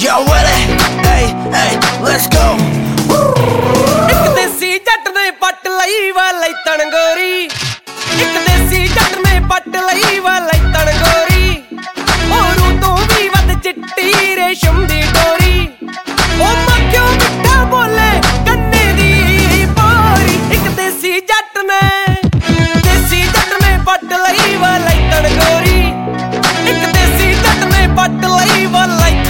Y'all ready? Hey, hey, let's go. ਇੱਕ ਦੇਸੀ ਜੱਟ ਨੇ ਪੱਟ ਲਈ ਵਾ ਲੈਤਣ ਗੋਰੀ, ਇੱਕ ਦੇਸੀ ਜੱਟ ਨੇ ਪੱਟ ਲਈ ਵਾ ਲੈਤਣ ਗੋਰੀ, ਉਹਨੂੰ ਤੋਂ ਵੀ ਵੱਧ ਚਿੱਟੀ ਰੇਸ਼ਮ ਦੀ ਡੋਰੀ। ਉਹ